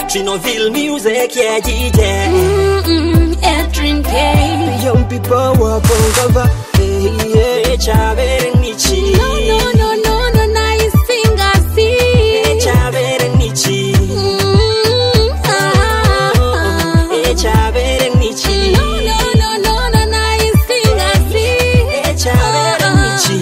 Trinoville music, yeah, DJ. Adrian K. Young people were over. Hey, Chavere Nichi. No, nice finger, see. Hey, Chavere Nichi. Hey, Chavere Nichi. No, nice finger, see. Hey, Chavere Nichi.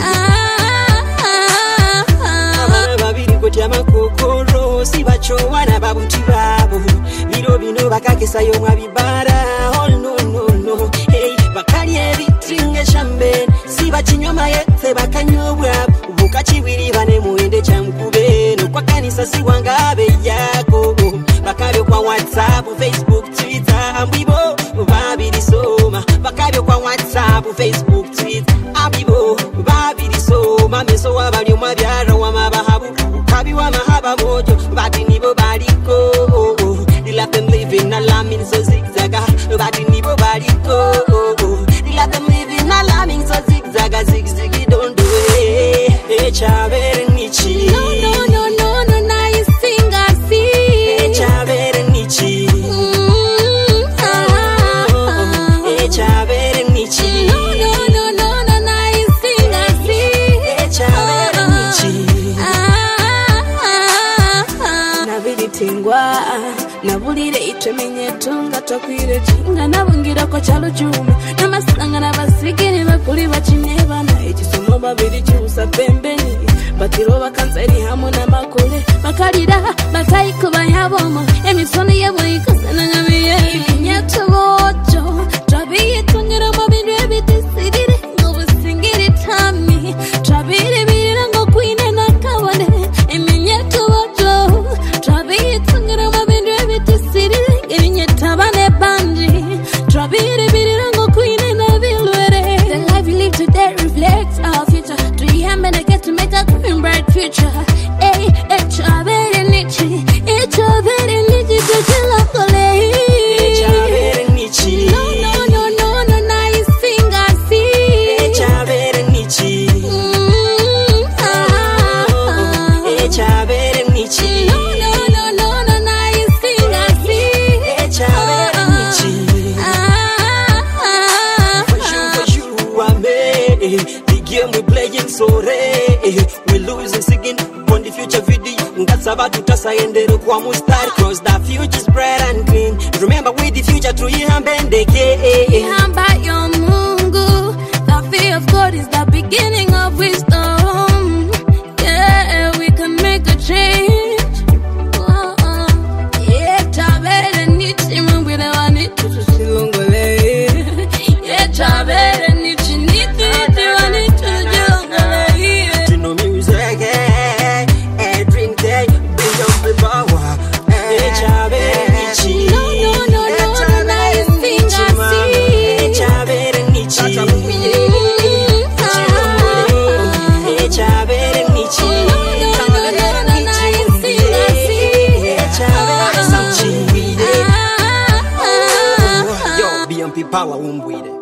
Babiri kujama kokoro, si bacho wana babuti babu. Biro bino bakakesa yo mwabibara. Oh no. Hey, bakali everything champagne. Si bachinyoma yete bakanyobwa. Bukachibiri bane muende chamkube. No kwa kanisa si wangabe yako. Bakabyo kwa WhatsApp, Facebook, Twitter, ambibo babiri soma. Bakabyo kwa WhatsApp, Facebook, Twitter, ambibo babiri soma. Meso wabali mwabyara wa mabahabu. Kabi wa mahaba mojo, bati nibo baliko. They let them live in a laming so zigzaga. Bati nibo baliko. They let them live in a laming so zigzaga. Zigzaggy don't do it. Hey, Chavere Nichi. No, nice finger, see. Hey, Chavere Nichi. Hey, Chavere Nichi. No, nice finger, see. Hey, Chavere Nichi. Nabidi tingwa. Nabulire itemenye tunga tokwire jinga. Nabungira kwa chalo chuma. Namasanga nabasigiri bakuri bachineba. Na ichisomo babiri chusa pembeni. Batiro bakanseri hamu na makole. Makarira bataiko bayabomo. Emisoni yebo ikasana ngabiye. Nyato bocho. Trabiye tungira mabindu ebitisirire. Ngobusingiri tami. Trabire birira ngo kwine nakabone. Eminyato bocho. Trabiye tungira mabindu ebitisirire. Ngirinyeta bane bandi. Trabire birira ngo kwine na bilwere. The life you live today reflects our future. 3 men I get to make a green bright future. Hey, Chavere Nichi. Hey, Chavere Nichi to chill up the lane. Hey, Chavere Nichi. No, nice finger, see. Hey, Chavere Nichi. Hey, Chavere Nichi. No, nice finger, see. Hey, Chavere Nichi. For you, I'm the game we playing so we losing singing on the future video. Ngasaba tutasaendere kwa mustari. Cause the future's bright and clean. Remember with the future to ihambendeke. Ihamba yo Mungu. The fear of God is the beginning of wisdom. Yeah, we can make a change. Yeah, Chavere Nichi mwile wanitu tusilongole. Yeah, Chavere Nichi niti wanitu jongole. Tino music, Adrian K, Beyond the Power. Hey, Chavere Nichi. No, nice finger, see. Hey, Chavere Nichi. Hey, Chavere Nichi. No, nice finger, see. Hey, Chavere Nichi. Yo, BMP Power umbwide.